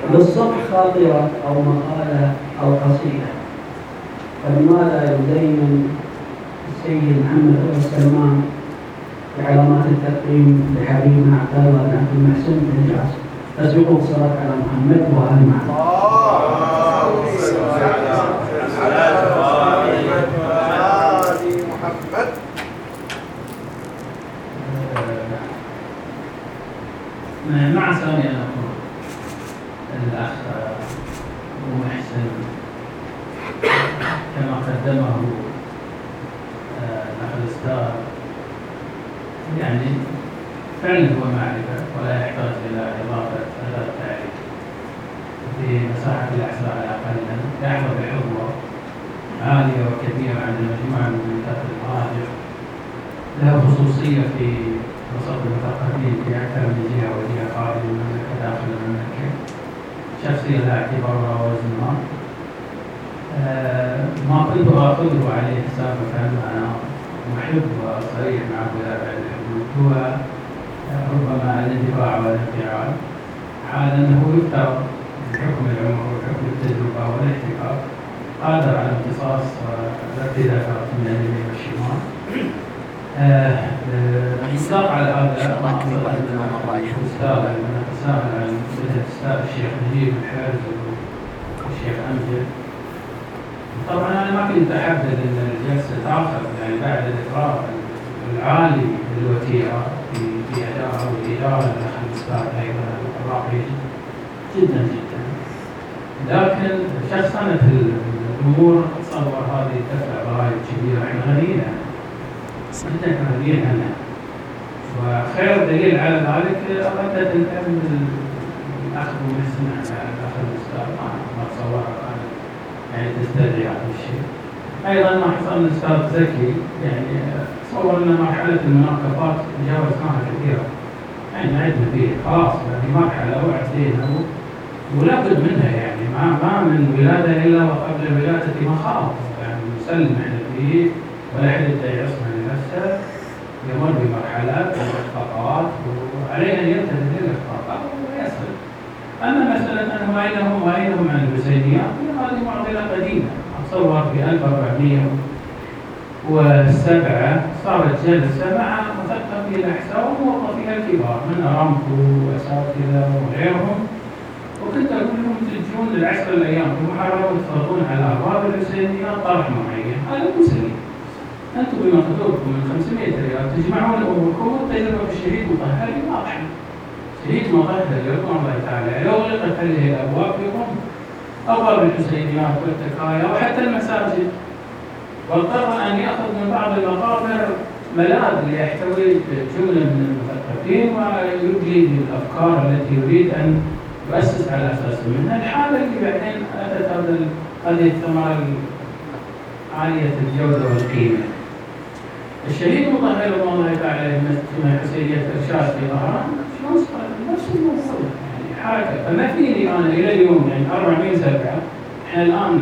للصبح خاطرة أو مقالة أو قصيدة، فلماذا يزين السيد محمد بن سلمان بعلامات التقديم لحبيبنا عبد الله بن عبد المحسن بن جاسم؟ أسبقوا الصلاة على محمد وآل محمد. مع سامي أن أقول الأخ أبو محسن كما قدمه الأخ الأستاذ يعني فعلا هو معرفة ولا يحتاج إلى إضافة أداة تعريف. في مساحة الأحساء على الأقل يحظى بحظوة عالية وكبيرة عند مجموعة من المنتخب المراجع، له خصوصية في وسط المثقفين في أكثر من جهة وجهة خارج المملكة داخل المملكة، شخصية لا اعتبارها وزنها. ما كنت آخذه عليه سابقا أنا محب وصريح معه لا بعد الحدود هو ربما الاندفاع والانفعال، حال أنه يفترض بحكم العمر وحكم التجربة والاحتكاك قادر على امتصاص الارتدادات من اليمين والشمال. المصداق على هذا ما أصدق أن أتساءل عن مثل الشيخ نجيب الحارث والشيخ أمجد. طبعا أنا ما كنت أحدد أن الجلسة تأخر يعني بعد الإقرار العالي للوتيرة في أداء والإدارة داخل الأستاذ أيضا الراقي جدا جدا، لكن شخصنة الأمور أتصور هذه تدفع ضرائب كبيرة احنا غنيين جدا غنيين عنها. وخير دليل على ذلك ردة الأخ أبو محسن على الأخ الأستاذ ما أتصور يعني تستدعي هذا الشيء. أيضا ما حصل الأستاذ زكي يعني تصور أن مرحلة المناقضات تجاوزناها كثيرا، يعني عدنا فيه خلاص يعني مرحلة وعدينا ولا بد منها، يعني ما من ولادة إلا وقبل الولادة مخاض، يعني نسلم احنا فيه ولا حد يعصمنا لنفسه، يمر بمرحلات وإخفاقات وعليه أن يمتثل الإخفاقات ويصل. أما مسألة أنهم أينهم عن الحسينيات هذه معضلة قديمة. أتصور في 1407 صارت جلسة مع مثقفي الأحساء وموظفيها الكبار من أرامكو وأساتذة وغيرهم، وكنت أقول لهم تجون للعشر الأيام في محرم وتفرضون على أبواب الحسينيات طرح معين، هذا مو سليم. أنتم بمقدوركم من 500 ريال تجمعون أموركم والتجربة بالشهيد مطهر واضحة. شهيد مطهر يرضى الله تعالى لو غلقت هذه الأبواب يقوم أبواب الحسينيات والتكايا وحتى المساجد، واضطر أن يأخذ من بعض المقابر ملاذ ليحتوي جملة من المثقفين ويبلي بالأفكار التي يريد أن يؤسس على أساس منها. الحالة اللي بعدين أتت هذه الثمرة عالية الجودة والقيمة. الشهيد مطهر الله تعالى من حسينية إرشاد في ظهران نفس الموضوع يعني حركة. فما فيني أنا إلى اليوم يعني 407 إحنا الآن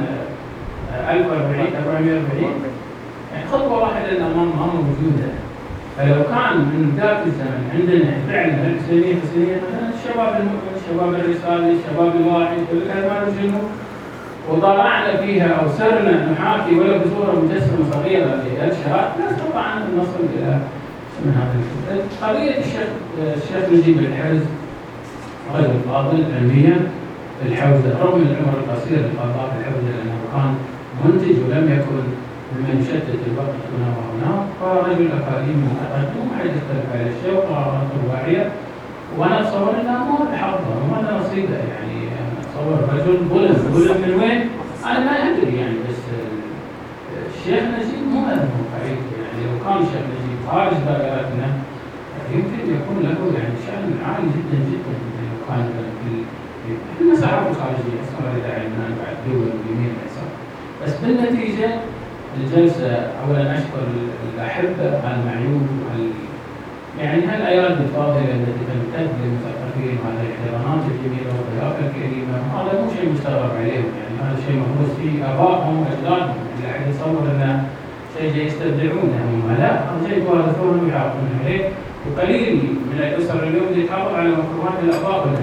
1440 يعني خطوة واحدة للأمام ما موجودة. فلو كان من ذاك الزمن عندنا فعلا الحسينية مثلا الشباب المؤمن، الشباب الرسالي، الشباب الواعي، كل الكلمات الجنوب وطلعنا فيها أو سرنا نحاكي ولا بصورة مجسمة صغيرة لإرشاد لا نستطيع أن نصل إلى من هذا الكتاب. قضية الشيخ نجيب الحرز رجل فاضل علميا في الحوزة رغم العمر القصير لقضاء الحوزة لأنه كان منتج ولم يكن ممن يشتت الوقت هنا وهناك، فرجل أكاديمي متقدم وحد يختلف على الشيء وقراراته واعية، وأنا أتصور أنه ما حظه وما نصيبه يعني أتصور رجل ظلم من وين؟ أنا ما أدري يعني. بس الشيخ نجيب مو هذا بعيد يعني لو كان الشيخ نجيب خارج دائرتنا يمكن يكون له يعني شأن عالي جدا جدا لو كان في المساحات الخارجية أصلا لا داعي لنا بعد دول اليمين واليسار. بس بالنتيجة الجلسة أولا أشكر الأحبة على المعيوب يعني هالأيادي الفاضلة التي تمتد للمثقفين وهذه الاحترامات الجميلة والضيافة الكريمة، هذا مو شيء مستغرب عليهم يعني هذا شيء مهروس فيه آبائهم وأجدادهم اللي أحد يتصور أنه شيء يستبدعونه هم لا، هذا شيء يوارثونه ويحافظون عليه. وقليل من الأسر اليوم اللي تحافظ على مفهومات الآباء والأجداد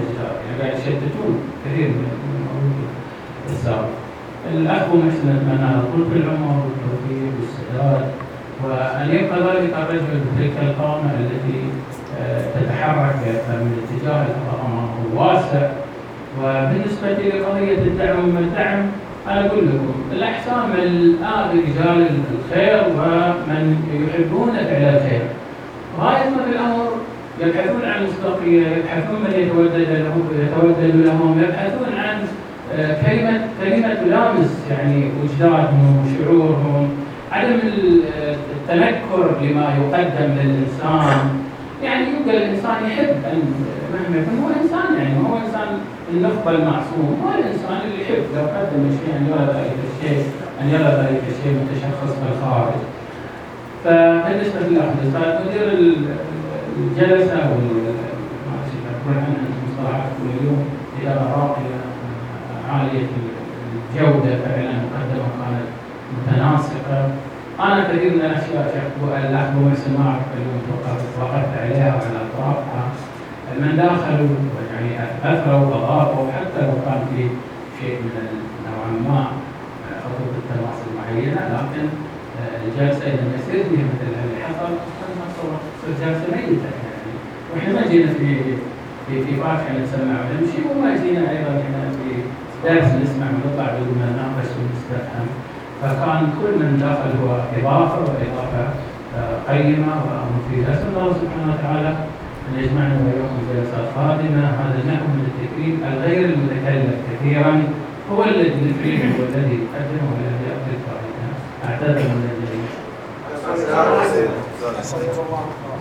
يعني قاعد يشتتون كثير من الموجودين السابق. الأخ محسن أتمنى طول العمر والتوفيق والسداد، وأن يبقى ذلك الرجل بتلك القامة التي تتحرك من اتجاه الأمام الواسع. وبالنسبة لقضية الدعم أنا أقول لكم الأحسام الآن رجال الخير ومن يحبون فعل الخير، غاية ما في الأمر يبحثون عن مصداقية، يبحثون من يتودد لهم، يبحثون عن كلمة تلامس يعني وجدانهم وشعورهم، عدم التنكر لما يقدم للإنسان. يعني يبقى الإنسان يحب أن مهما يكون هو إنسان، يعني هو إنسان النخبة المعصوم، هو الإنسان اللي يحب لو قدم شيء أن يرى ذلك الشيء متشخص في الخارج. فبالنسبة للأخ الأستاذ مدير الجلسة ما أقول عنها مصطلحات كل يوم إدارة راقية عالية الجودة فعلا، مقدمة كانت متناسقة. أنا كثير من الأشياء الأخ محسن ما أعرف اليوم وقفت عليها وعلى أطرافها، من داخلوا يعني أثروا وأضافوا، حتى لو كان في شيء من نوعا ما خطوط التواصل معينة، لكن الجلسة إذا ما يصير فيها مثل اللي حصل تصير جلسة ميتة يعني. وإحنا ما جينا في فاتحة نسمع ونمشي، وما جينا أيضا إحنا في درس نسمع ونطلع بدون ما نناقش ونستفهم. فكان كل من داخل هو إضافة وإضافة قيمة ومفيدة. أسأل الله سبحانه وتعالى أن يجمعنا وإياكم جلسات قادمة. هذا النوع من التكريم الغير المتكلم كثيرا هو الذي يكرم والذي يقدم والذي يأخذ فائدة. أعتذر من الجميع.